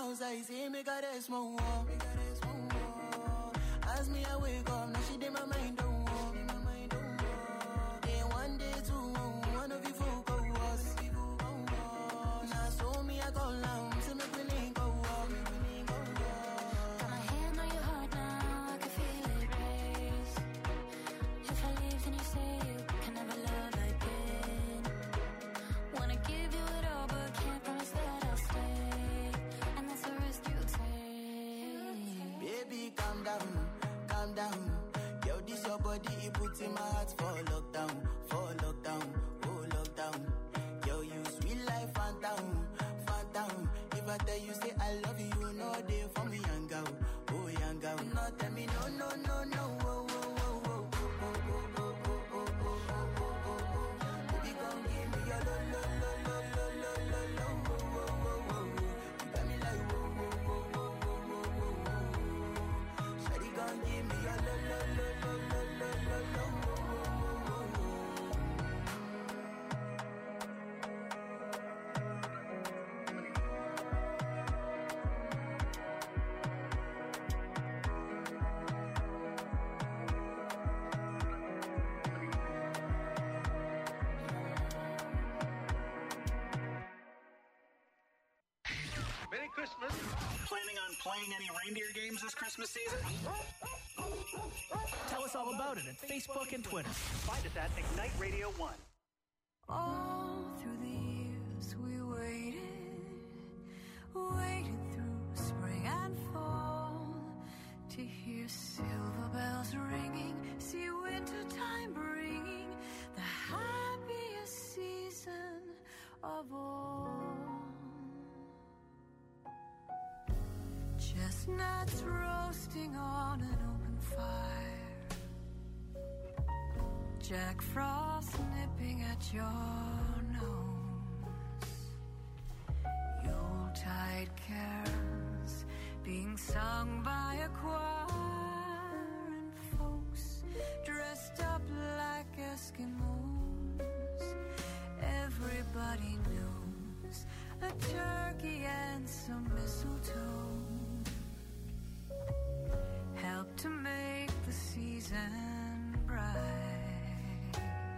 house, I say, make her rest more. As me, I wake up, now she did my mind, don't walk. Day one, day two, one of you folk go us. Now so me, I go down, so make me link go walk. Got my hand on your heart now, I can feel it race. If I leave, then you say you can never love again. Wanna give you it all, but can't promise that I'll stay. And that's the risk you take. Baby, calm down. Yo, this your body, it puts in my heart for lockdown, oh lockdown. Yo, you sweet life, phantom. If I tell you, say I love you, you know they for me, young girl. No, tell me, no, Baby, come give me your lo. You got me like, Shawty, come give me your lo. Merry Christmas. Planning on playing any reindeer games this Christmas season? Tell us all about it at Facebook and Twitter. Find us at Ignite Radio 1. All through the years we waited through spring and fall to hear silver bells ringing, see wintertime bringing the happiest season of all. Chestnuts roasting on an open fire, Jack Frost nipping at your nose, Yuletide carols being sung by a choir, and folks dressed up like Eskimos. Everybody knows a turkey and some mistletoe help to make the season bright.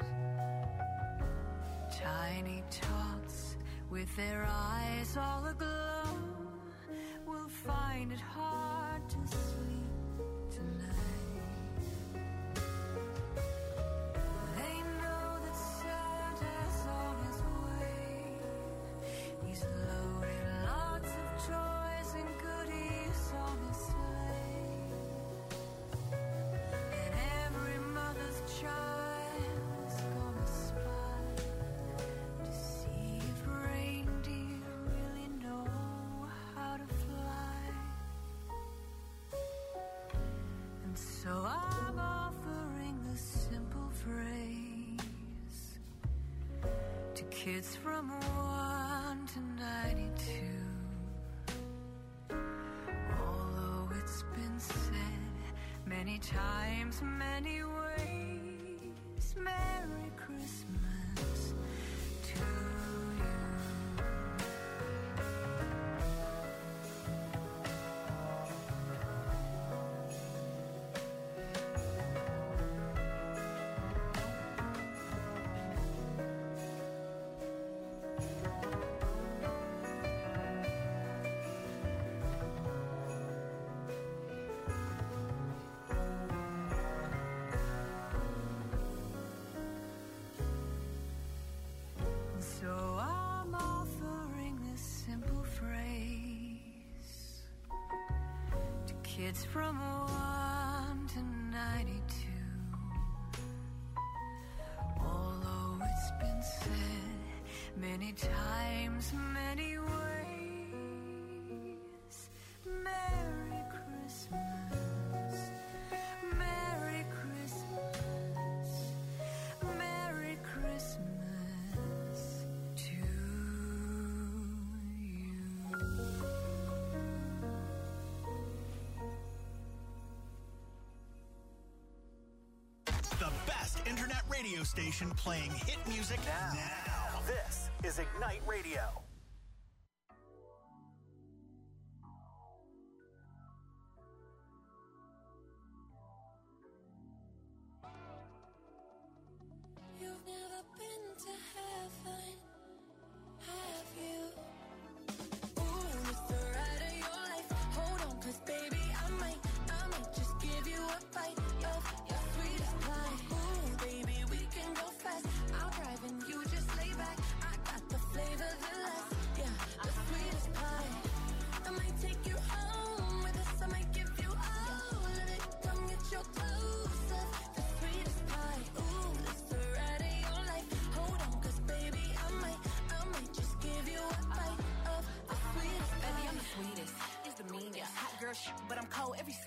Tiny tots with their eyes all aglow will find it hard to sleep tonight. They know that Santa's on his way. He's loaded lots of toys and goodies on his sleigh. And every mother's child's gonna spy to see if reindeer really know how to fly. And so I'm offering this simple phrase to kids from 1 to 92. Although it's been said many times, many ways, Merry Christmas to you. So I'm offering this simple phrase to kids from 1 to 92. Although it's been said many times, many ways, Merry Christmas, Merry Christmas, Merry Christmas to you. The best internet radio station playing hit music now. This is Ignite Radio.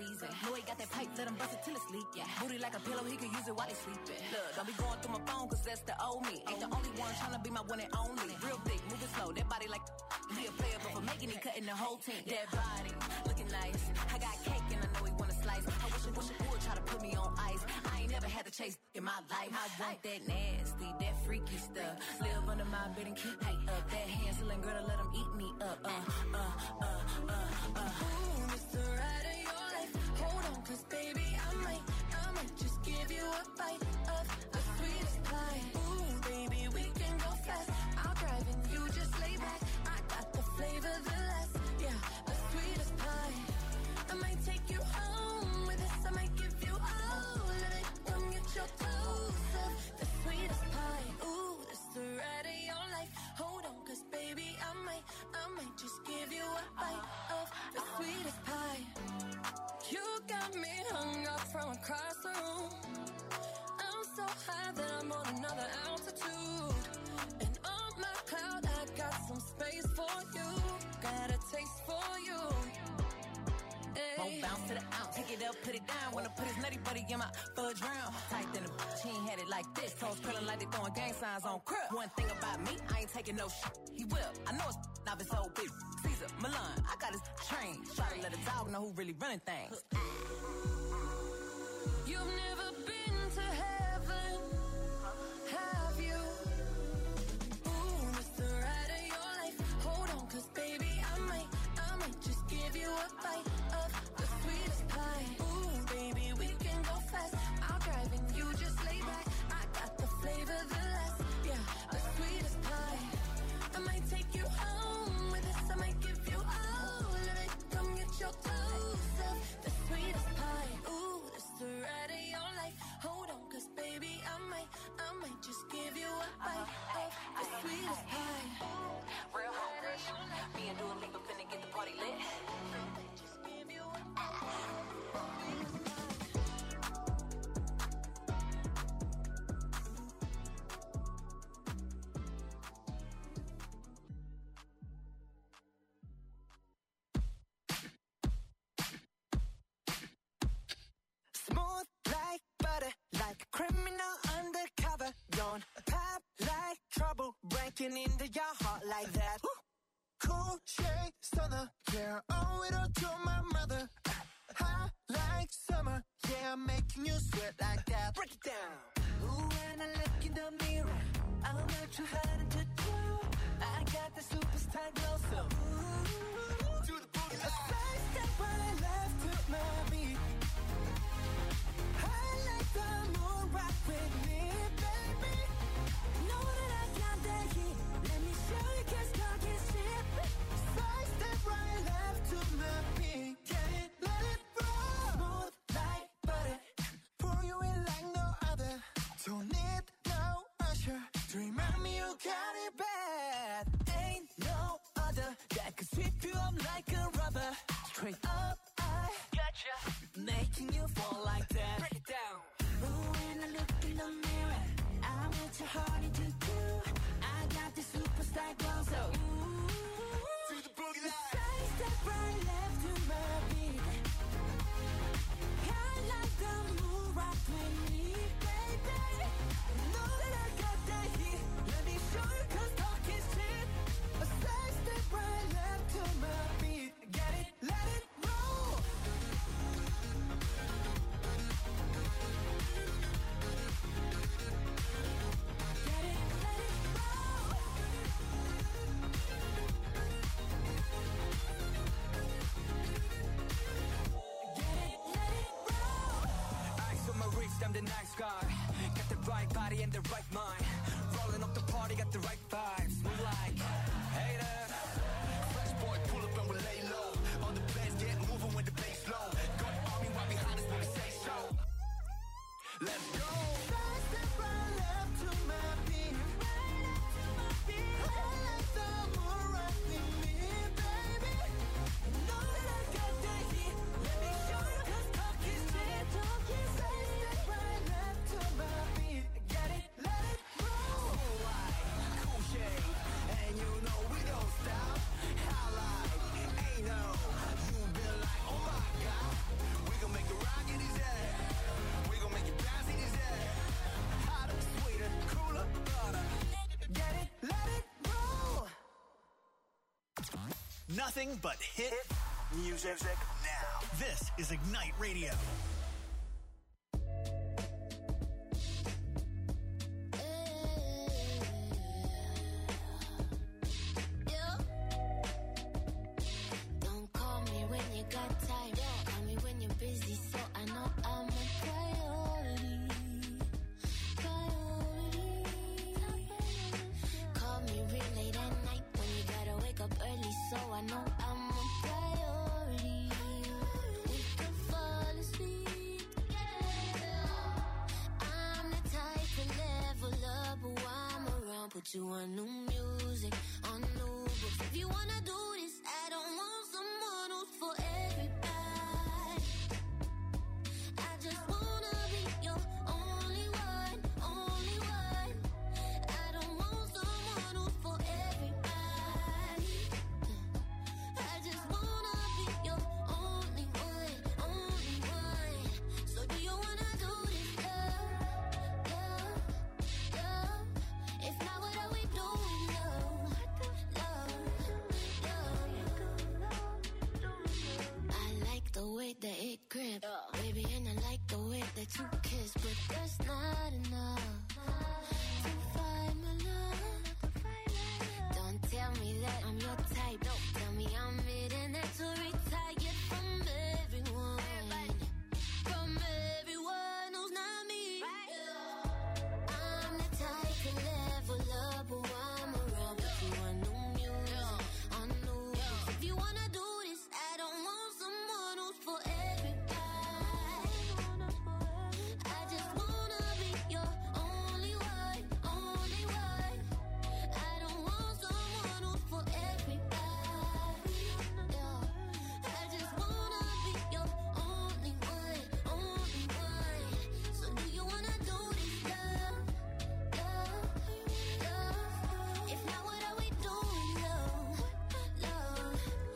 season. Know he got that pipe, let him bust it till it's leak. Yeah. Booty like a pillow, he can use it while he sleeping. Look, don't be going through my phone, cause that's the old me. Ain't the only one tryna be my one and only. Real thick, moving slow, that body like he a player, but for making it, cutting the whole team. That body, looking nice. I got cake and I know he wanna slice. I wish it would try to put me on ice. I ain't never had to chase in my life. I want that nasty, that freaky stuff. Live under my bed and keep me up. That Hansel girl to let him eat me up. Ooh, Mr. Right of your life. Hold on, cause baby, I might just give you a bite of the sweetest pie. Ooh, baby, we can go fast. I'll drive and you just lay back. I got the flavor, the last, yeah, the sweetest pie. I might take you home with us. I might give you all of it. Come get your toes of the sweetest pie. Ooh, that's the ride of your life. Hold on, cause baby, I might just give you a bite of the sweetest pie. You got me hung up from across the room. I'm so high that I'm on another altitude. And on my cloud, I got some space for you. Got a taste for you. Won't bounce to the ounce, take it up, put it down. Wanna put his nutty buddy in my fudge round. Tight than a bitch, he ain't had it like this. Toes curling like they throwing gang signs on crib. One thing about me, I ain't taking no shit. He will, I know it's not his whole big. Caesar, Milan, I got his train. Try to let a dog know who really running things. You've never been to heaven, have you? Ooh, Mr. Right of your life. Hold on, cause baby, I might just give you a bite of the sweetest pie. Ooh, baby, we can go fast. I'll drive and you just lay back. I got the flavor, the last, yeah, the sweetest pie. I might take you home with us. I might give you all of it. Come get your toes of the sweetest pie. Ooh, that's the ride of your life. Hold on, cause baby, I might just give you a bite of the sweetest pie. Real home crush. Me and Dua Lipa finna get the party lit. Just give you a Smooth like butter, like a criminal undercover. Don't pop like trouble, breaking into your heart like that. Cool shade stunner, yeah, owe it all to my mother. Hot like summer, yeah, I'm making you sweat like that. Break it down. Ooh, when I look in the mirror, I'm not too hard to do. I got the superstar glow, so ooh, to the boogie line. A side step right left to my beat. I like the moon rock with me, baby. Know that I got that heat. Let me show you, 'cause talk is cheap. Side step right left to my beat. Get it, let it roll. Smooth like butter. Pour you in like no other. Don't need no usher to remind me you got it bad. Ain't no other that could sweep you up like a rubber. Straight up, I gotcha. Making you fall like that. Break it down. Ooh, when I look in the mirror, I'm what your heart to do. I got the superstar glow, so ooh, to the boogie line. Side step right left to my beat. I like the moon rock with me, baby. Know that I got that heat. Let me show you, 'cause talk is cheap. A side step right left to my beat. Get it, let it roll. Get it, let it roll. Get it, let it roll. Ice on my wrist, I'm the nice guy. Got the right body and the right mind. Rolling up the party, got the right vibes. Move like haters. Fresh boy, pull up and we lay low. All the players get moving with the bass low. Got army right behind us when we say so. Let's go. Side step right left to my beat. I like the moon rock with me, baby. Know that I got that heat. Let me show you, 'cause talk is cheap. Side step right left to my beat. Get it, let it roll. Cool shit. Nothing but hit music now. This is Ignite Radio. Don't call me when you got time. Call me when you're busy, so I know I'm a priority. Call me real late at night when you gotta wake up early, so I know I'm a priority. We can fall asleep together. I'm the type to level up, but while I'm around, put you on new music, on new books. If you wanna do this, I don't want someone who's for everybody. I just wanna be your only one, only one. I don't want someone who's for everybody. I just wanna be your only one, only one. So do you wanna do this, love, love, love? If not, what are we doing, love, love, love? I like the way that it grip, baby, and I like the way that you kiss, but that's not enough to find my love. Don't tell me that I'm your type. Tell me I'm it and that to retire from everyone. From everyone who's not me. I'm the type to level up, but while I'm around, put you on new music, on new books. If you wanna do this, I don't want someone who's for everybody. I just wanna be your only one, only one. I don't want someone who's for everybody. I just wanna be your only one, only one. So do you wanna do this, love, love, love? If not, what are we doing, love, love,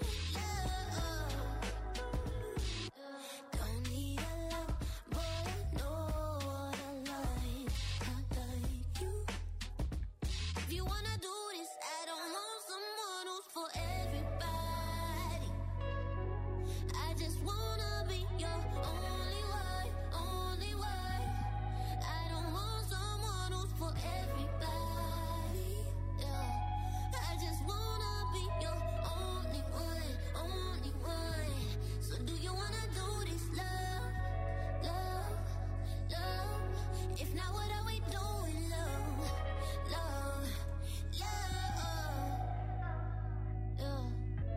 love? Don't need a lot, but I know what I like. I like you. If you wanna do this, I don't want someone who's for everybody. I just wanna be your only one, only one. I don't want someone who's for everybody. I just wanna be your only one, only one. So do you wanna do this, love, love, love? If not, what are we doing, love, love, love, love?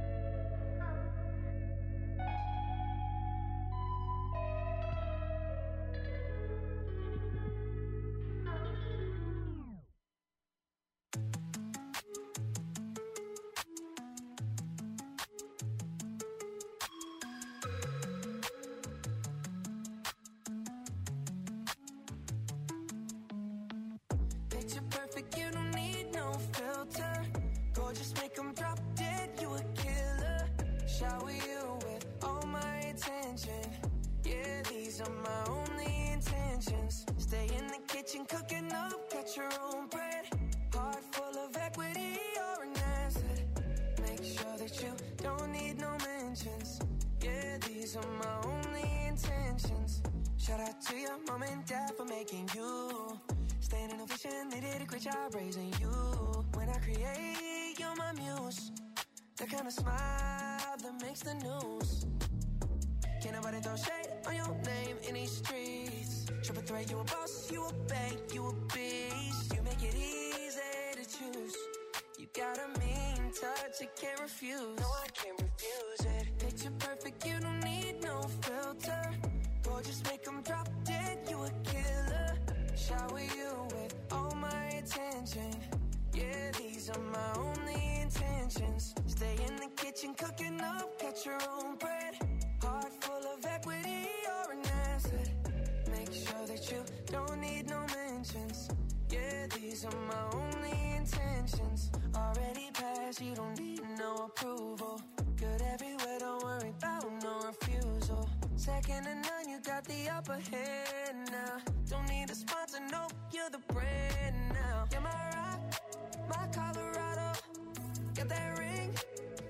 Picture perfect, you don't need no filter. Gorgeous, make them drop dead, you a killer. Shower you with all my attention. Yeah, these are my only intentions. Stay in the kitchen, cooking up, got your own bread. Heart full of equity, you're an asset. Make sure that you don't need no mentions. Yeah, these are my only intentions. Shout out to your mom and dad for making you. Staying in a vision, they did a great job raising you. When I create, you're my muse. The kind of smile that makes the news. Can't nobody throw shade on your name in these streets. Triple threat, you a boss, you a bank, you a beast. You make it easy to choose. You got a mean touch, I can't refuse. No, I can't refuse it. Picture perfect, you don't need no filter. Gorgeous, make them drop dead, you a killer. Shower you with all my attention. Yeah, these are my only intentions. Stay in the kitchen, cooking up, got your own bread. Heart full of equity, you're an asset. Make sure that you don't need no mentions. Yeah, these are my only intentions. Already passed, you don't need no approval. Good everywhere, don't worry about no refusal. Second to none, you got the upper hand now. Don't need a sponsor, no, you're the brand now. You're my rock, my Colorado. Got that ring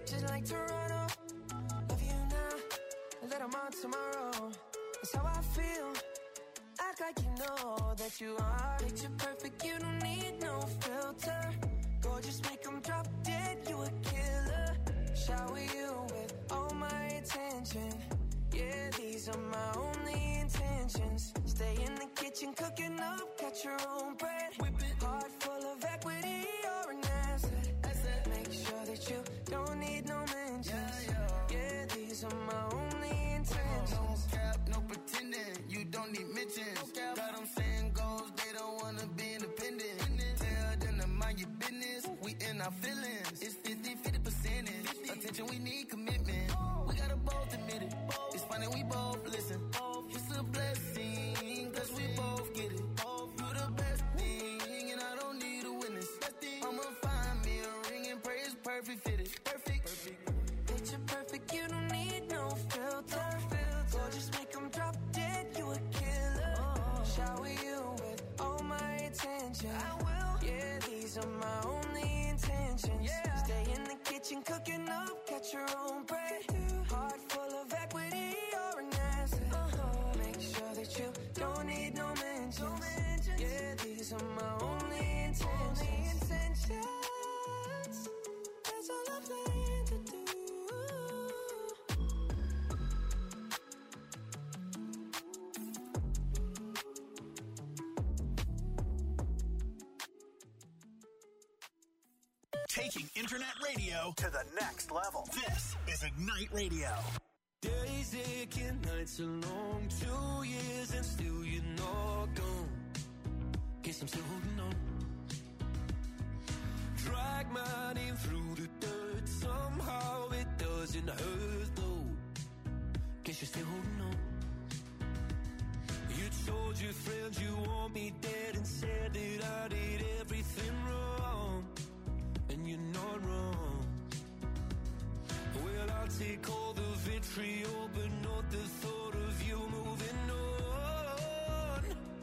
just like Toronto. Love you now, and let 'em on tomorrow. That's how I feel. Act like you know that you are. Picture perfect, you don't need no filter. Gorgeous, make 'em drop dead, you a killer. Shower you with all my attention. Yeah, these are my only intentions. Stay in the kitchen, cooking up, got your own bread. Whip it, heart full of equity, you're an asset. Make sure that you don't need no mentions. Yeah, these are my only intentions. No cap, no pretending, you don't need mentions. Got them saying goals, they don't wanna be independent. Tell them to mind your business, we in our feelings. It's 50 percentage. Attention, we need commitment. We gotta both admit it. It's funny, we both listen. It's a blessing, cause we both get it. You the best thing, and I don't need a witness. I'ma find me a ring and pray it's perfect fitted. Perfect. Picture perfect, you don't need no filter. Gorgeous, make 'em drop dead, you a killer. Shower you with all my attention. I will. Yeah, these are my only intentions. Stay in the kitchen, cooking up, got your own bread. Heart full of equity, you're an asset. Make sure that you don't need no mentions. Yeah, these are my only intentions. That's all I plan to do. Taking internet radio to the next level. This is Ignite Radio. Days aching, nights are long, 2 years and still you're not gone. Guess I'm still holding on. Drag my name through the dirt, somehow it doesn't hurt though. Guess you're still holding on. You told your friends you want me dead and said that I did everything wrong. And you're not wrong. Well, I'll take all the vitriol, but not the thought of you moving on.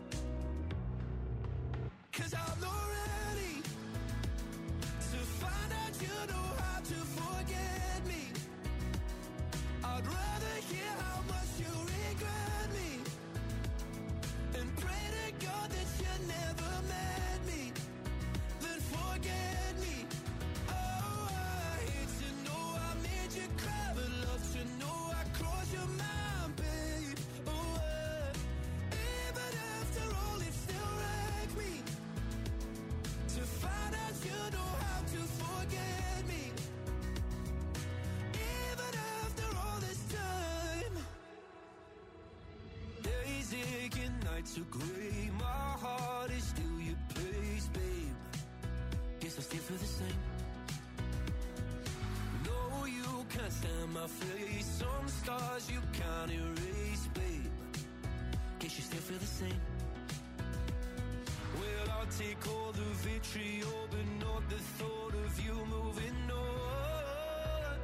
'Cause I'm not ready to find out you know how to forget me. I'd rather hear how much you regret me and pray to God that you never met me than forget me. Nights are grey, my heart is still your place, babe. Guess I still feel the same. No, you can't stand my face. Some scars you can't erase, babe. Guess you still feel the same. Well, I'll take all the vitriol, but not the thought of you moving on.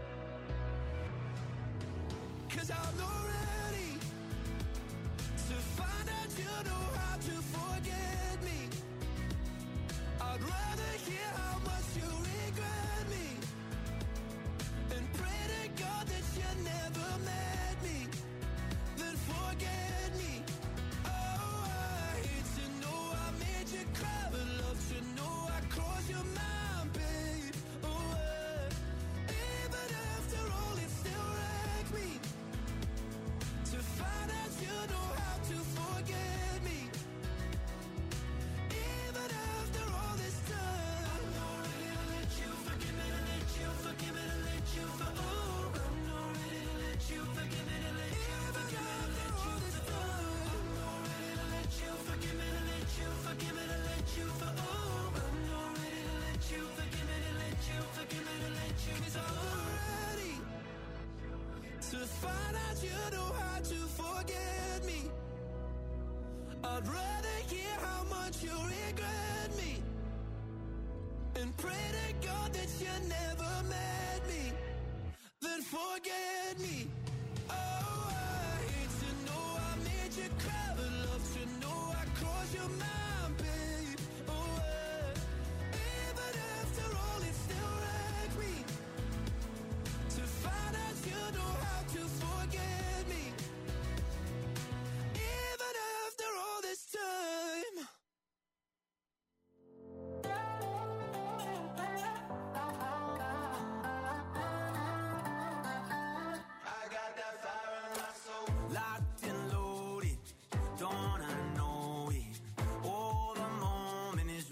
'Cause I'm not ready to find out you know how to forget me. I'd rather hear how much you regret me and pray to God that you never met me than forget me. Oh, I hate to know I made you cry, but love to know I crossed your mind, babe. Oh, even after all, it still wrecked me to find out you know how to forget me. Even after all this time, I'm not ready to let you forgive me, to let you forgive me, to let you for. Oh, I'm not ready to let you forgive me, to let you forgive me, to let you for. I'm not ready to let you forgive me, to let you forgive me, to let you for. Oh, I'm not ready to let you forgive me, to let you forgive me, to let you. 'Cause I'm not ready to find out you know how to forget me. I'd rather hear how much you regret me and pray to God that you never met me than forget me. Oh, I hate to know I made you cry, but love to know I crossed your mind, babe. Oh, even after all, it still wrecked me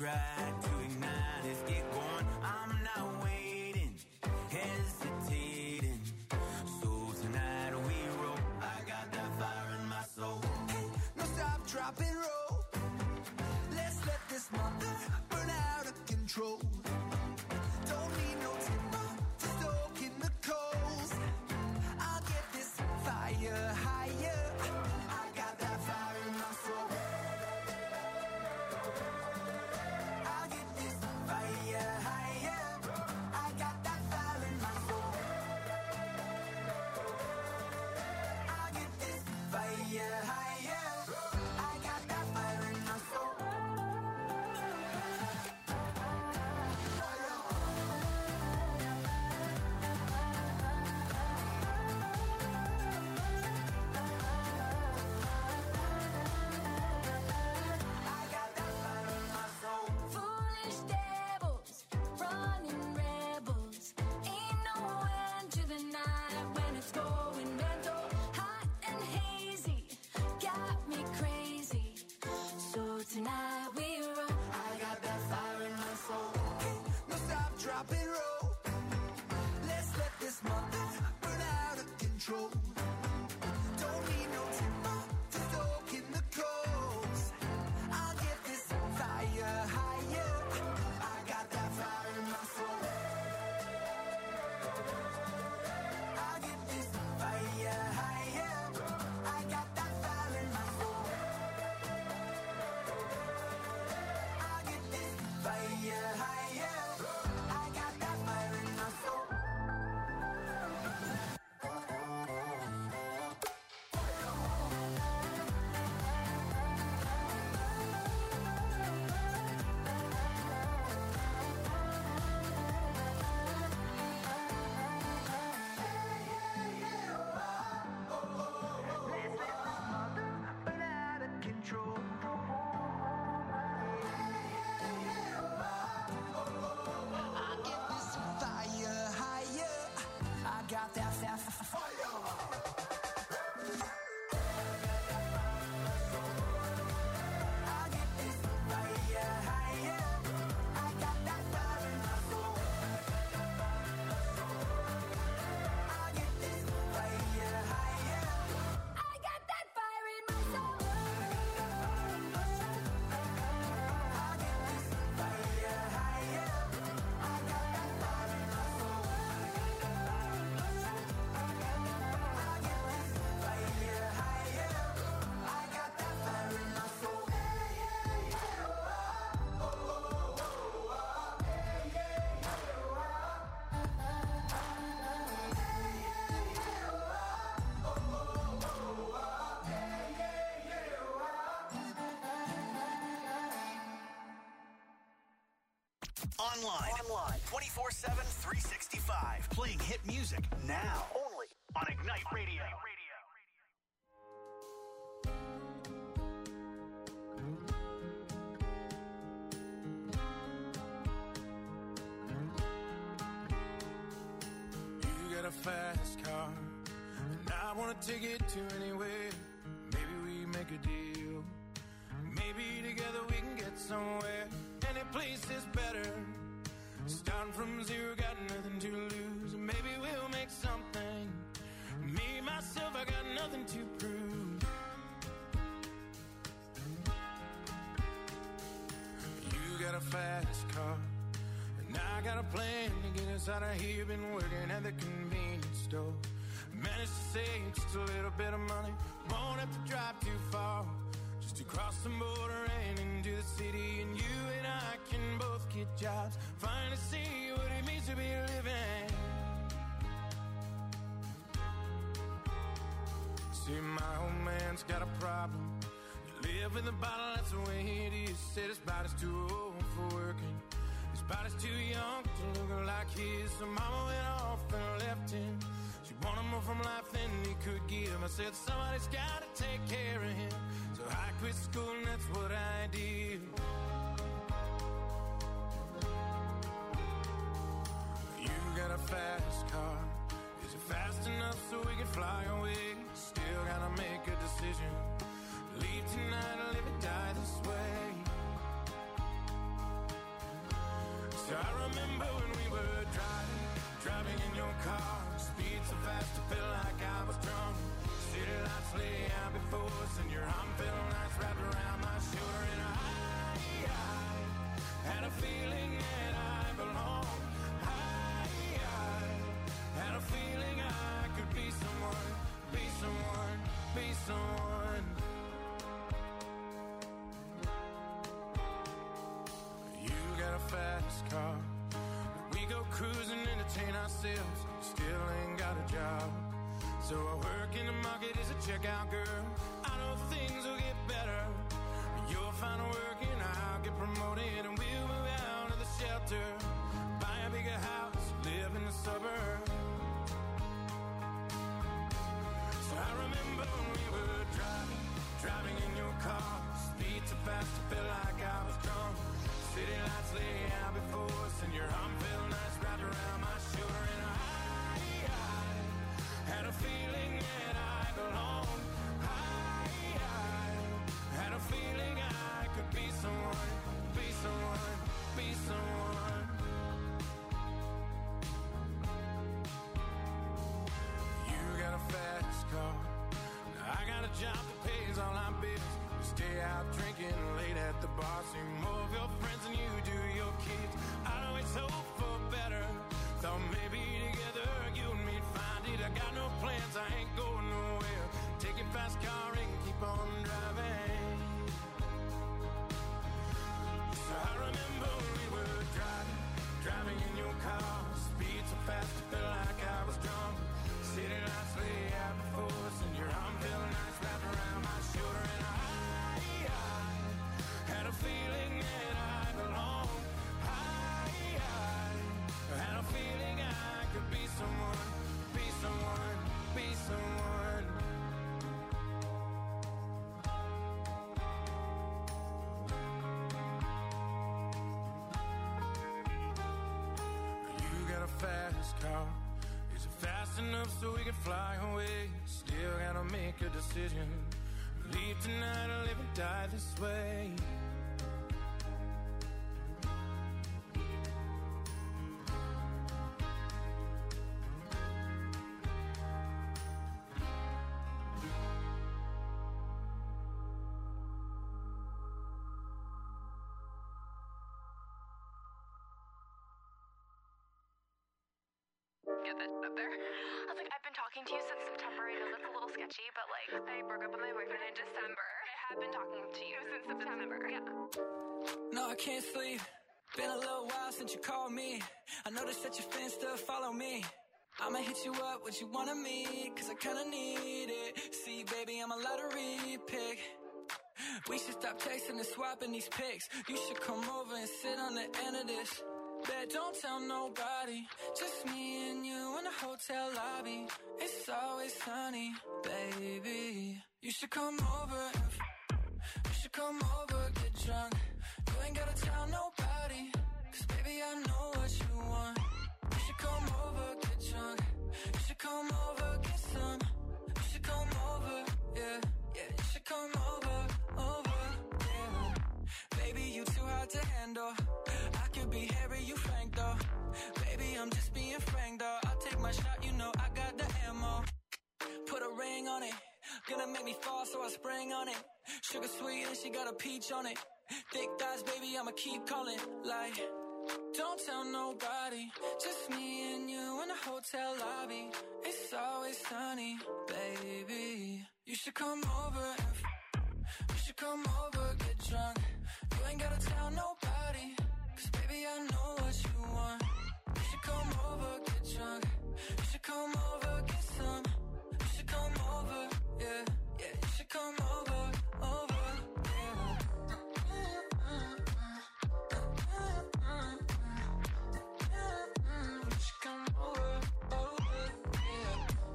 right to ignite. Let's get going. I'm not waiting, hesitating. So tonight we roll. I got that fire in my soul. Hey, no stop, drop and roll. Let's let this mother burn out of control. Don't need no timber to stoke in the coals. I'll get this fire higher. I got that fire in my soul. I'll get this fire higher. I got that fire in my soul. I'll get this fire higher. I got that fire in my soul. Foolish devils, running rebels. Ain't no end to the night when it's going mental. Hot and hazy, got me crazy. So tonight we roll. I got that fire in my soul. Hey, no stop, drop and roll. Let's let this mother burn out of control. Don't need no timber to stoke in the coals. I'll get this fire higher. I got that fire in my soul. I'll get this fire higher. I got that fire in my soul. I'll get this fire higher. I got that fire in my soul. Burn out of control. I get this fire higher. I got that fire. I get this fire higher. I got that fire in my soul. I get this fire higher. I got that fire in my soul. I get this fire higher. I got that fire in my soul. I get this fire higher. I got that fire in my soul. Online 24/7, 365. Playing hit music now. Only on Ignite Radio. You got a fast car, and I want to take it to anywhere. Maybe we make a deal. Maybe together we can get somewhere. Any place is better. Starting from zero, got nothing to lose. Maybe we'll make something. Me, myself, I got nothing to prove. You got a fast car, and I got a plan to get us out of here. Been working at the convenience store. Managed to save just a little bit of money. Won't have to drive too far. Just to cross the border and into the city. And you and I can both get jobs. Finally see what it means to be living. See, my old man's got a problem. You live in the bottle, that's the way it is. Said his body's too old for working. His body's too young to look like his. So mama went off and left him. She wanted more from life than he could give. I said somebody's gotta take care of him. So I quit school and that's what I did. You got a fast car. Is it fast enough so we can fly away? Still gotta make a decision. Leave tonight or live or die this way. So I remember when we were driving in your car. Speed so fast, I felt like I was drunk. City lights lay out before us, and your arm felt nice wrapped around my shoulder. And I had a feeling that I belonged. I had a feeling I could be someone, be someone, be someone. You got a fast car. We go cruising, entertain ourselves. Still ain't got a job. So I work in the market as a checkout girl. I know things will get better. You'll find work and I'll get promoted, and we'll move out of the shelter, buy a bigger house, live in the suburbs. So I remember when we were driving in your car. Speed so fast, I felt like I was drunk. City lights lay out before us, and your arm felt nice wrapped around my shoulder. And I had a feeling that I belonged. I had a feeling I could be someone, be someone, be someone. You got a fast car. I got a job that pays all our bills. We stay out drinking late at the bar. See more of your friends than you do your kids. I always hope for better. Thought maybe together you and me'd find it. I got no plans, I ain't going nowhere. Take your fast car and keep on driving. So I remember when we were driving in your car. Speed so fast, I felt like I was drunk. City lights lay out before us, and your arm felt nice wrapped around my shoulder. And I had a feeling that I belonged. I had a feeling I could be someone, be someone, be someone. You got a fast car. Is it fast enough so we can fly away? Still gotta make a decision. Leave tonight or live and die this way. Get that up there. I was like, I've been talking to you since September. I know that's a little sketchy, but like, I broke up with my boyfriend in December. I have been talking to you since September. Yeah. No, I can't sleep. Been a little while since you called me. I noticed that your fans still follow me. I'ma hit you up, what you want of me, cause I kinda need it. See, baby, I'm a lottery pick. We should stop texting and swapping these pics. You should come over and sit on the end of this. Bet don't tell nobody, just me and you in the hotel lobby. It's always sunny, baby. You should come over, you should come over, get drunk. You ain't gotta tell nobody, cause baby I know what you want. You should come over, get drunk. You should come over, get some. You should come over, yeah, yeah. You should come over, yeah. Baby, you too hard to handle. I could be Harry, you Frank though. Baby, I'm just being frank though. I'll take my shot, you know I got the ammo. Put a ring on it, gonna make me fall, so I spring on it. Sugar sweet and she got a peach on it. Thick thighs, baby, I'ma keep calling. Like, don't tell nobody, just me and you in the hotel lobby. It's always sunny, baby. You should come over, you should come over, get drunk. You ain't gotta tell nobody, cause baby I know what you want. You should come over, get drunk. You should come over, get some. You should come over, yeah, yeah. You should come over, yeah. You should come over, yeah.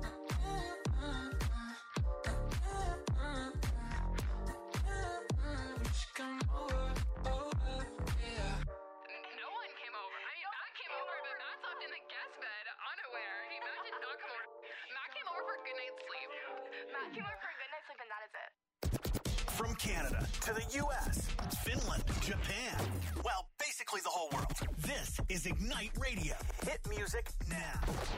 You should come over, yeah. No one came over. I mean, Matt came over, but Matt slept in the guest bed, unaware. Matt did not come over. Matt came over for a good night's sleep. Matt came over for a good night's sleep, and that is it. From Canada to the U.S., Finland, Japan, well, basically hopefully the whole world. This is Ignite Radio. Hit music now.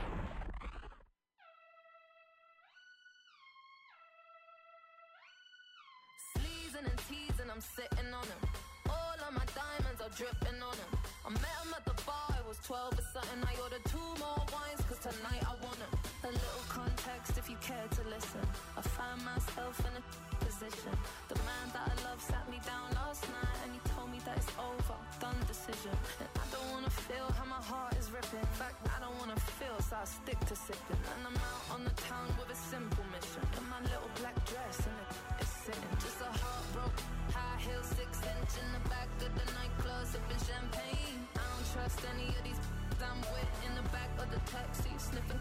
Sleazing and teasing, I'm sitting on him. All of my diamonds are dripping on him. I met him at the bar, I was 12 or something. I ordered 2 more wines, cause tonight I want him. A little context if you care to listen. I found myself in a position. The man that I love sat me down last night and he told me that it's over, done decision. And I don't wanna feel how my heart is ripping. In fact, I don't wanna feel, so I stick to sipping. And I'm out on the town with a simple mission. In my little black dress and it's sitting. Just a heartbroken, high heel, 6-inch in the back of the nightclub, sipping champagne. I don't trust any of these I'm with in the back of the taxi, sniffing.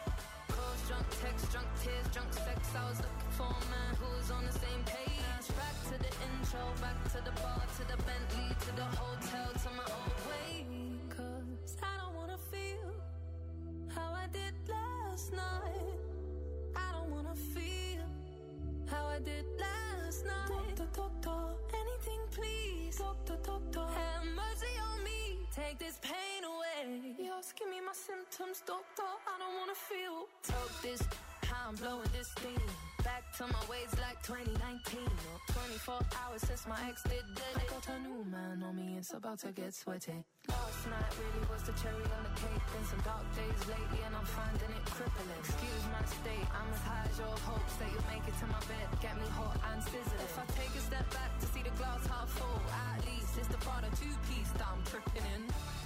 Calls, drunk texts, drunk tears, drunk sex. I was looking for a man who was on the same page. Back to the intro, back to the bar, to the Bentley, to the hotel, to my old way. Cause I don't wanna feel how I did last night. I don't wanna feel how I did last night. Doctor, anything please. Doctor, have mercy on me. Take this pain away. You're asking me my symptoms, doctor. I don't wanna feel. Talk this, how I'm blowing this steam. Back to my ways like 2019. 24 hours since my ex did it. I got a new man on me, it's about to get sweaty. Last night really was the cherry on the cake. Been some dark days lately and I'm finding it crippling. Excuse my state, I'm as high as your hopes that you'll make it to my bed. Get me hot and sizzling. If I take a step back to see the glass half full, at least it's the Prada 2-piece that I'm tripping in.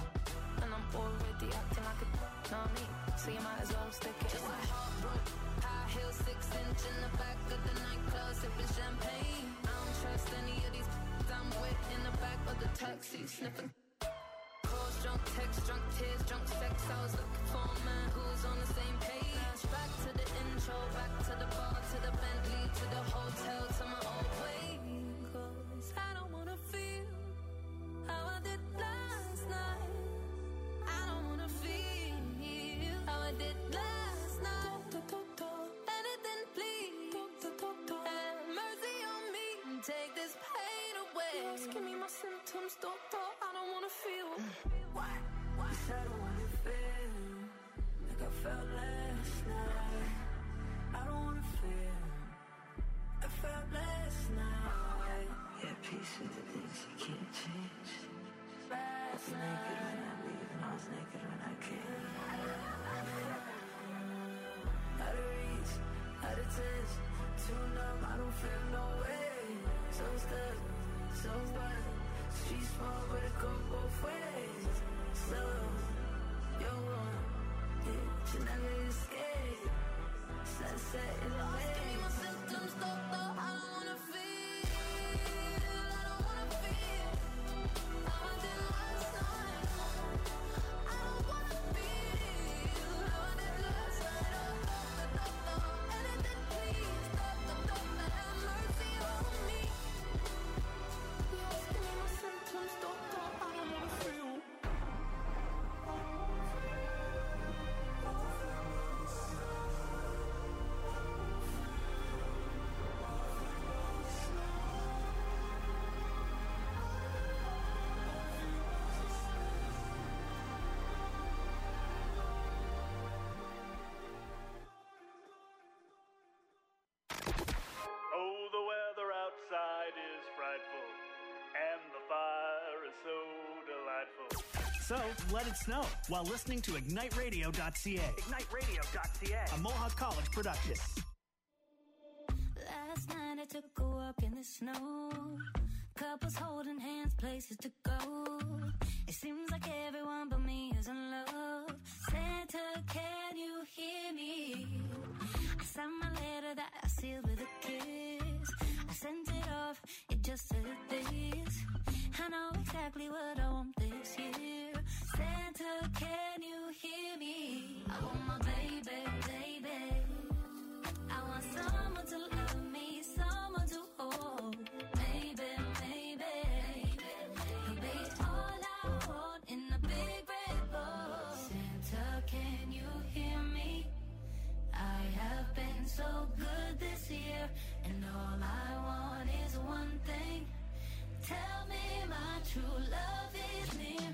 And I'm already acting like a know me, so you might as well stick it. Just my heart broke, high heel, 6-inch in the back of the nightclub, sipping champagne. I don't trust any of these I'm with in the back of the taxi, sniffing. Calls, drunk texts, drunk tears, drunk sex. I was looking for a man who was on the same page. Back to the intro, back to the bar, to the Bentley, to the hotel, to my old way. Cause I don't wanna feel how I did last night. I don't wanna feel how I did last night. Anything please. Have mercy on me. Take this pain away. You're asking me my symptoms, doctor. I don't wanna feel. What? You said I don't wanna feel like I felt last night. I don't wanna feel I felt last night. Yeah, peace with the things you can't change. Last night. Naked when I leave and I was naked when I came. Out of reach, out of touch, too numb, I don't feel no way. So stuck, so what? Street small, but it go both ways. So, you're one, yeah, you never escape. Sunset in the way. Give me my symptoms, doctor, I don't wanna feel. I don't wanna feel how I did last night. I don't wanna feel how I did last night. Doctor, anything please. Doctor, have mercy on me. You're asking me my symptoms, doctor, I don't wanna feel. Oh, the weather outside is frightful, and the fire is so delightful. So, let it snow while listening to IgniteRadio.ca. IgniteRadio.ca. A Mohawk College production. Last night I took a walk in the snow. Couples holding hands, places to go. It seems like everyone but me is in love. Santa, can you hear me? I sent my letter that I sealed with a kiss. I sent it off, it just said this. I know exactly what I want this year. Santa, can you hear me? I want my baby, baby. I want someone to love me, someone to hold. Maybe, maybe, he'll be all I want in a big red bowl. Santa, can you hear me? I have been so good this year, and all I want is one thing. Tell me my true love is near.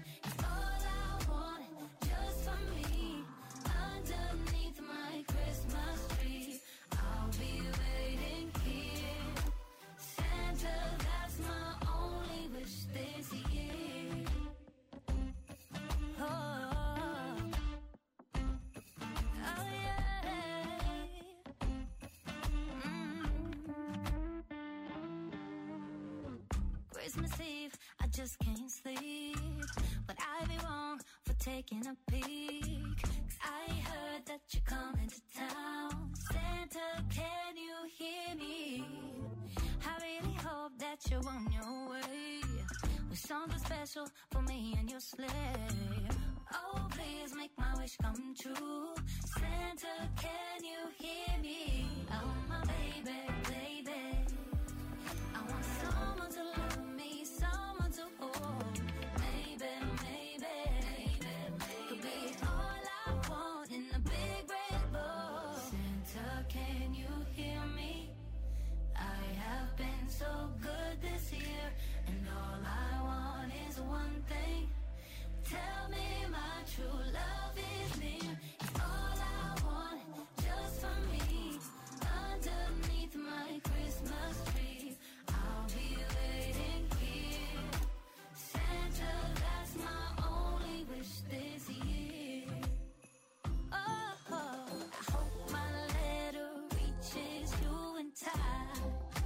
Christmas Eve, I just can't sleep. But I'd be wrong for taking a peek. 'Cause I heard that you're coming to town. Santa, can you hear me? I really hope that you're on your way with something special for me and your sleigh. Oh, please make my wish come true. Santa, can you hear me? Oh, my baby, baby. I want someone to love me, someone to hold. Maybe, maybe, could be all I want in a big red bowl. Santa, can you hear me? I have been so good this year, and all I want is one thing. Tell me my true love is near. It's all I want, just for me. Underneath my Christmas tree, I'll be waiting here. Santa, that's my only wish this year. Oh, I hope my letter reaches you in time.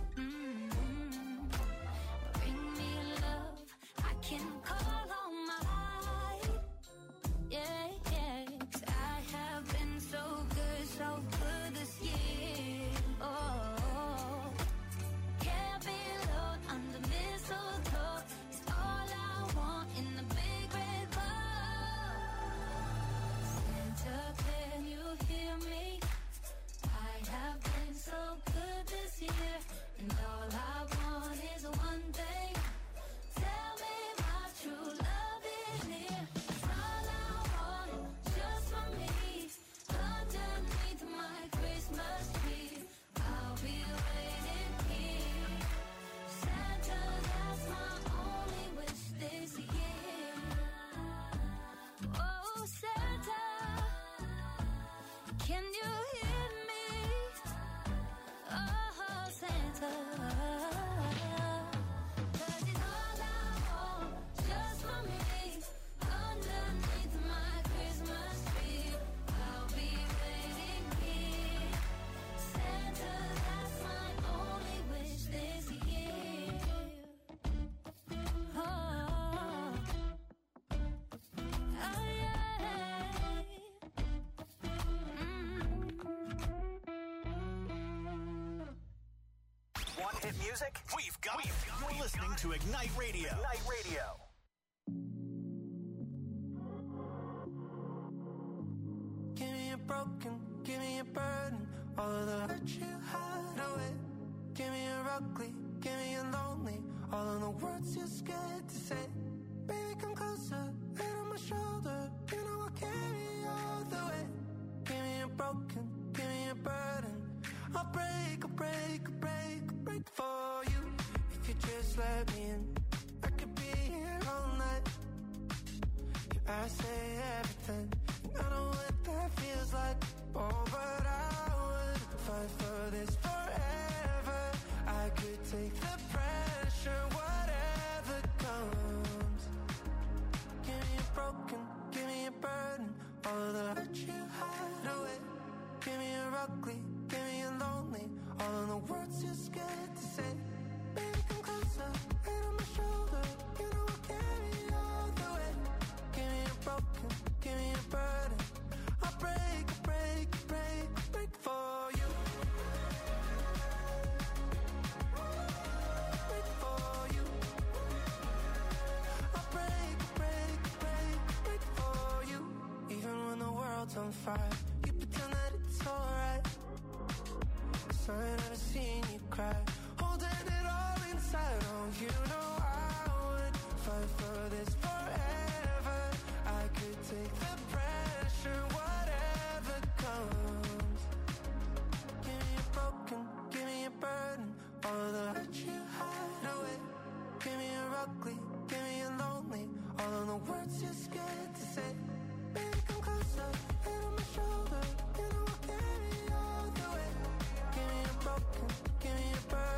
Bring me love I can call on mine. Yeah, yeah. 'Cause I have been so good this year. Oh, can't be alone under mistletoe. It's all I want in the big red bowl. Santa, can you hear me? I have been so good this year, and all I want is one thing. Tell me my true love is near. It's all I want, just for me. Underneath my Christmas tree, I'll be waiting here. Santa, that's my only wish this year. Oh, Santa, can you hear me? Oh, Santa, 'cause it's all I want, just for me. Underneath my Christmas tree, I'll be waiting here. Santa, that's my only wish this year. Oh, Want hit music? We've got it. You're listening to Ignite Radio. Ignite Radio. Give me a broken, give me a burden, all of the hurt you hide away. Give me a ugly, give me a lonely, all of the words you're scared to say. Baby, come closer, head on my shoulder, you know I'll carry you all the way. Give me a broken, give me a burden, I'll break, I'll break, I'll break, I'll break for you. If you just let me in, I could be here all night. Yeah, I say everything, and I know what that feels like. Oh, but I would fight for this forever. I could take the pressure, whatever comes. Give me a broken, give me a burden, all of the hurt you hide away. Give me a ugly, give me a lonely, all of the words you're scared to say. Baby, come closer, head on my shoulder, you know I'll carry you all the way. Give me a broken, give me a burden, I'll break, break, break, break for you. Break for you. I'll break, break, break, break for you. Even when the world's on fire, you pretend that it's alright. 'Cause I ain't never seen you cry, holding it all inside. Oh, you know I would fight for this forever. I could take the pressure, whatever comes. Give me a broken, give me a burden, all of the hurt you hide away. Give me a ugly, give me a lonely, all of the words you're scared to say. Baby, come closer, head on my shoulder, you know I'll carry you all the way. Give me a broken, give me a burden,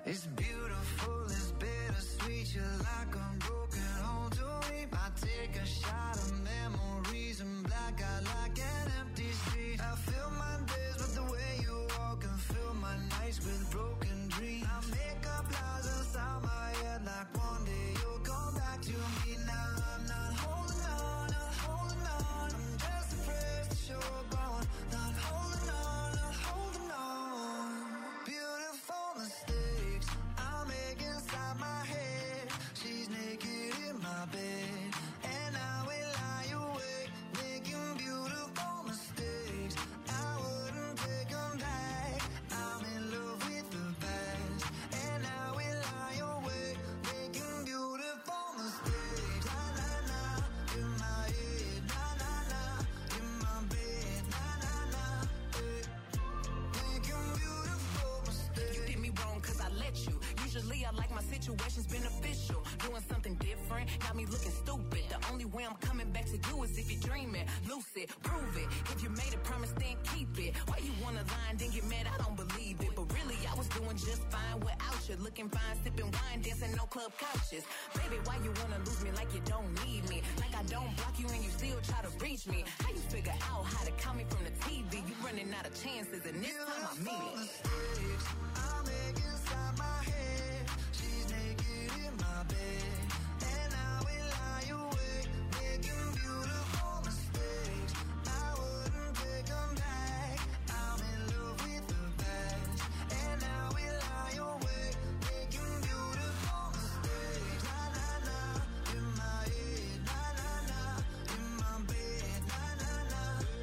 It's beautiful, it's bittersweet. You're like a broken home to me. I take a shot of memories and black out like an empty street. I fill my days with the way you walk and fill my nights with broken dreams. I make up lies inside my head like one day you'll come back to me. Now I'm not holding on, not holding on. I'm just afraid that you're gone. Not holding on, not holding on. Beautiful mistakes I make inside my head. She's naked in my bed, and I will lie awake, making beautiful mistakes. I wouldn't take them back. I'm in love with the past, and I will lie awake, making beautiful mistakes. Na na na, in my head. Na na na, in my bed. Na na na, making beautiful mistakes. You did me wrong cause I let you. Usually I like my situations beneficial. Doing something different, got me looking stupid. The only way I'm coming back to you is if you're dreaming. Lucid, prove it. If you made a promise, then keep it. Why you wanna lie and then get mad? I don't believe it. But really, I was doing just fine without you. Looking fine, sipping wine, dancing no club couches. Baby, why you wanna lose me like you don't need me? Like I don't block you and you still try to reach me. How you figure out how to call me from the TV? You running out of chances and this time I mean it. Mistakes I make inside my head. She's naked in my bed, and I will lie awake, making beautiful mistakes. I wouldn't take them back. I'm in love with the past, and I will lie awake, making beautiful mistakes. Na na na, in my head. Na na na, in my bed. Na na na,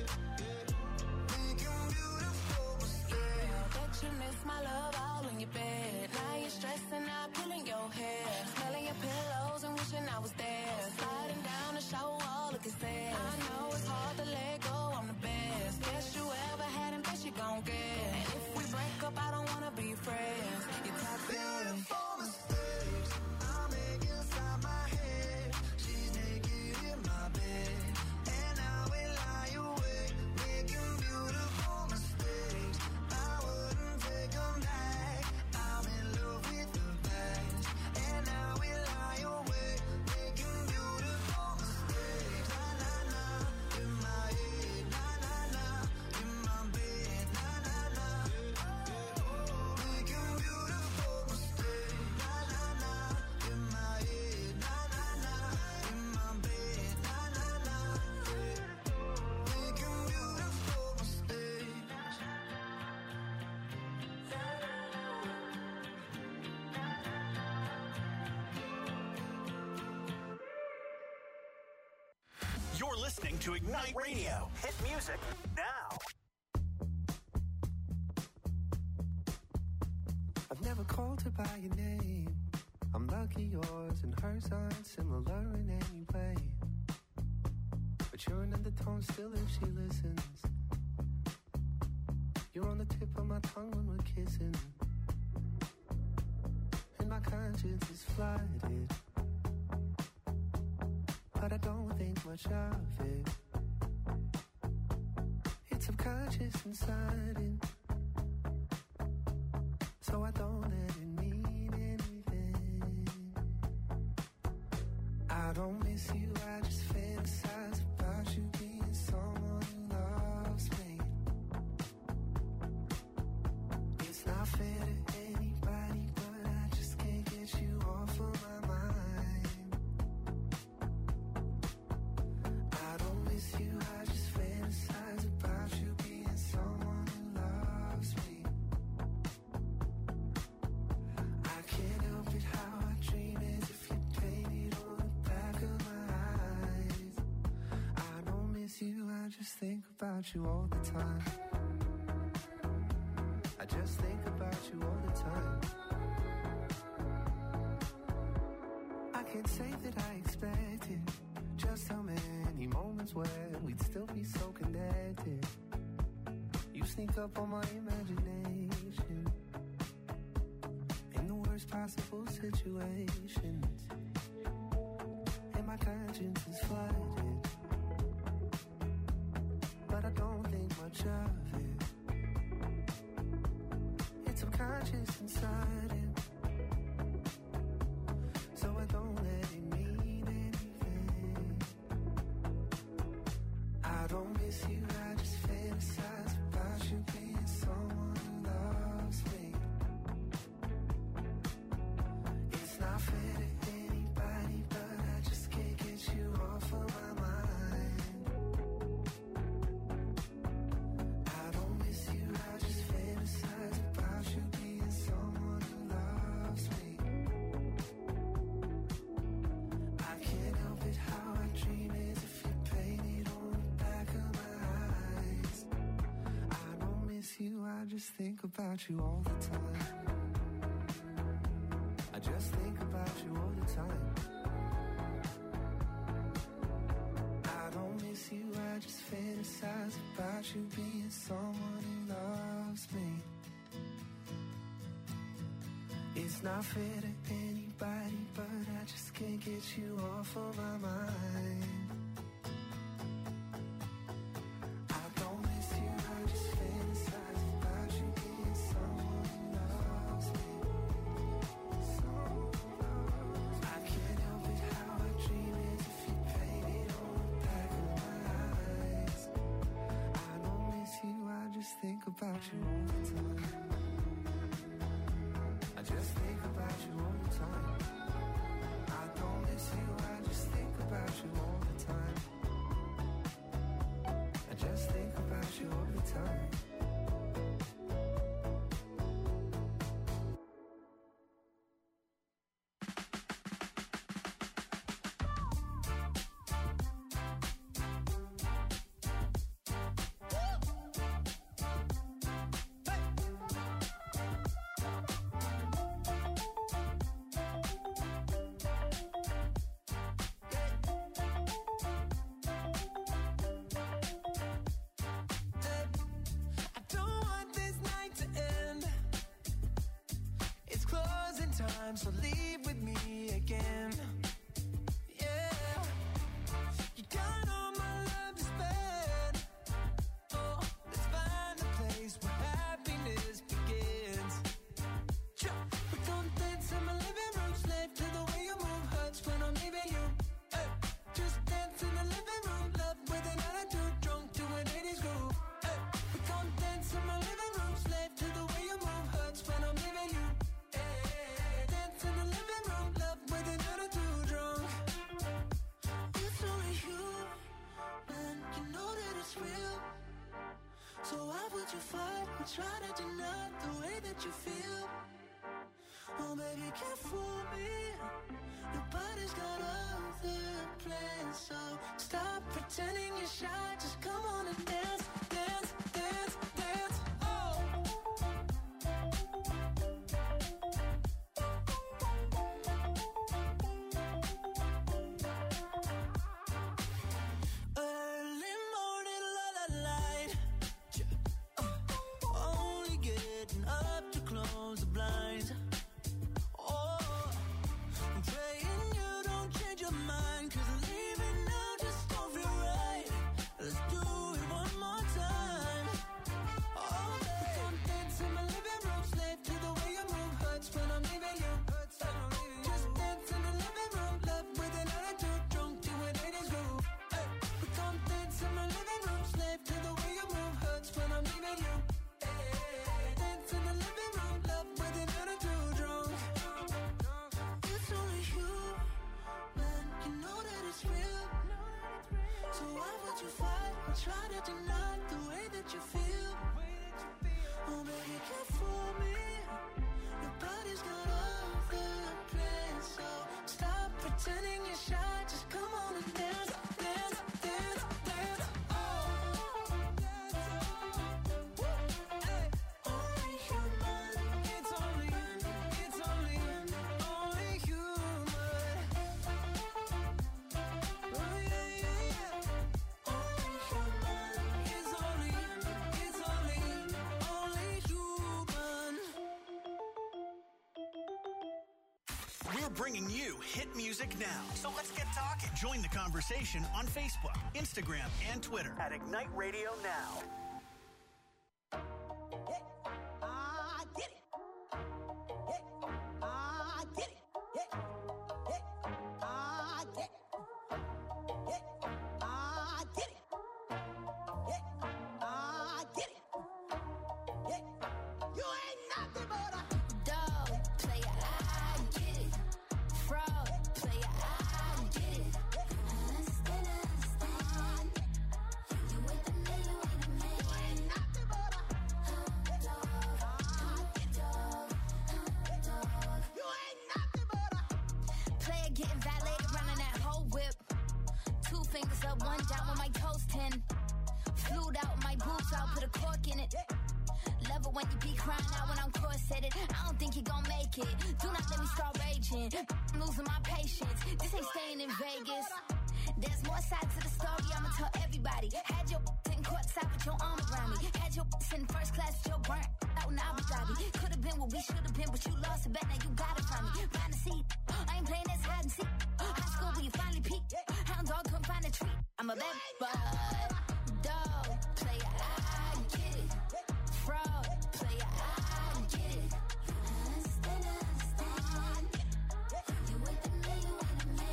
making beautiful mistakes. Bet you miss my love all in your bed. Now you're stressing out, pulling your hair, smelling your pillows and wishing I was there. Sliding down the shower wall, looking sad. I know it's hard to let go, I'm the best. Best you ever had and best you gon' get. And if we break up, I don't wanna be friends. You're toxic. Beautiful mistakes I make inside my head. She's naked in my bed, and I will lie awake, making beautiful mistakes. I wouldn't take them back. I'm in love with the past, and I will lie awake, making beautiful mistakes. Na na na, in my head. Na na na, in my bed. Na na na, making beautiful mistakes. Na na na, in my head. Na na na, in my bed. Na na na, making beautiful mistakes. You're listening to Ignite Radio. Hit music now. I've never called her by your name. I'm lucky yours and hers aren't similar in any way. But you're an undertone still if she listens. You're on the tip of my tongue when we're kissing. And my conscience is flooded, but I don't think much of it. It's subconscious and sudden, so I don't let it mean anything. I don't miss you, I just fantasize about you being someone who loves me. It's not fair to anybody, but I just can't get you off of my mind. I don't miss you, I just fantasize about you being someone who loves me. I can't help it how I dream as if you painted on the back of my eyes. I don't miss you, I just think about you all the time. I just think about you all the time. I can't say that I expected just how many moments where we'd still be so connected. You sneak up on my imagination in the worst possible situations, and my conscience is flooded, but I don't think much of it. It's subconscious and sudden, miss you, I just fantasize about you being someone who loves me. It's not fair to anybody, but I just can't get you off of my mind. I don't miss you, I just fantasize about you being someone who loves me. I can't help it how I dream as if you painted on the back of my eyes. I don't miss you, I just think about you all the time. I just think about you all the time. I don't miss you, I just fantasize about you being someone who loves me. It's not fair to anybody, but I just can't get you off of my mind. I don't miss you, I just fantasize about you being someone who loves me. I can't help it how I dream as if you painted on the back of my eyes. I don't miss you, I just think about you all the time. I just think about you all the time. I don't miss you, I just think about you all the time. I just think about you all the time. I don't want this night to end. It's closing time, so leave with me again. Yeah, you got all my love to spend. Oh, let's find a place where happiness begins. We don't dance in my living room, slave to the way you move. Hurts when I'm leaving you. Hey, just dance in the living room, love with an attitude, drunk to an 80s groove. Hey, we don't dance in my living room, slave to the way you move. Hurts when I'm leaving you. Hey, dance in the living room, love with an attitude, drunk. It's only you, man, you know that it's real. So why would you fight or try to deny the way that you feel? Oh, baby, can't fool me. Nobody's got other plans, so stop pretending you're shy. Just come on and dance, dance, dance, dance. Oh. Early morning, light. Only getting up to close the blinds. Oh, I'm praying you don't change your mind, 'cause leaving now just don't feel right. Let's do it one more time. Oh, baby, come dance in my living room, slave to the way you move. Hurts when I'm leaving you. Just dance in the living room, love with an attitude, drunk to an 80s groove. Hey, we come dance in my living room, slave to the way you move. Hurts when I'm leaving you. Hey, dance in the living room, love with an attitude, drunk. It's only you, man, you know that it's real. So why would you fight or try to deny the way that you feel? Oh, baby, can't fool me. Nobody's got other plans, so stop pretending you're shy. Just come on and dance, dance, dance, dance. Oh, hey, only human. It's only human. Oh, yeah, yeah, yeah. Only human. It's only human. We're bringing you hit music now. So let's get talking. Join the conversation on Facebook, Instagram, and Twitter at Ignite Radio Now. toes up, one down with my toes 10. Flued out my boobs, I'll put a cork in it. Love it when you be crying out when I'm corseted. I don't think you gon' make it. Do not let me start raging. I'm losing my patience. This ain't staying in Vegas. There's more sides to the story, I'ma tell everybody. Had your in courtside with your arm around me. Had your in first class with your burnt out in Abu Dhabi. Could've been what we should've been, but you lost it, bet now you got it from me. Find a seat, I ain't playing this hide and seek. High school where you finally peaked. Hound dog couldn't find a treat. I'm a bad dog player, I get it. Fraud player, I get it. Understand. You with me, you with me.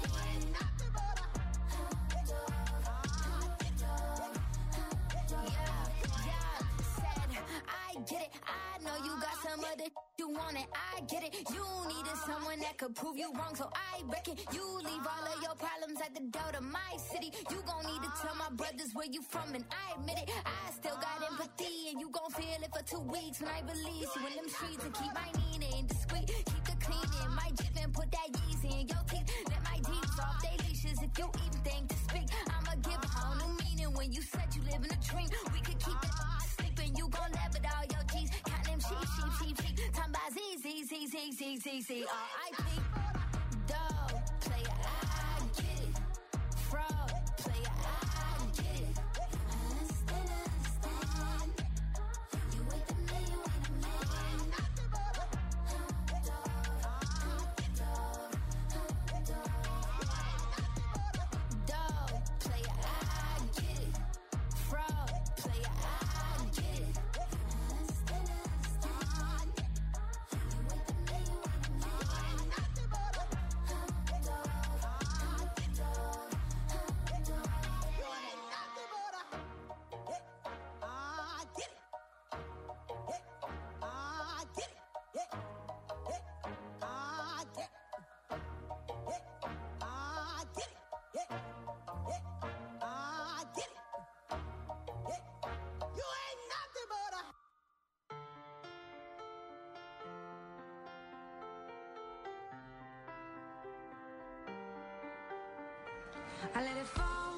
I get it. I know you got some other you want it. I get it. You needed someone that could prove you wrong, so I reckon you leave all of your problems at the door to my city. You gon' need to tell my brothers where you from, and I admit it. I still got empathy, and you gon' feel it for 2 weeks when I release you in them streets and keep my Nina discreet. Keep the cleaning, my Jeep and put that Yeezy in your teeth. Let my deeds off they leashes if you even think to speak. I'ma give a whole new meaning when you said you live in a dream. We could keep it sleeping, you gon' laugh at all your G's. Count them sheep. Time by Z. R.I.P. Dog player, I get it. Fraud player, I get it. Understand. You with me, you with me. Dog player, I get it. Fraud player, I get it. I let it fall.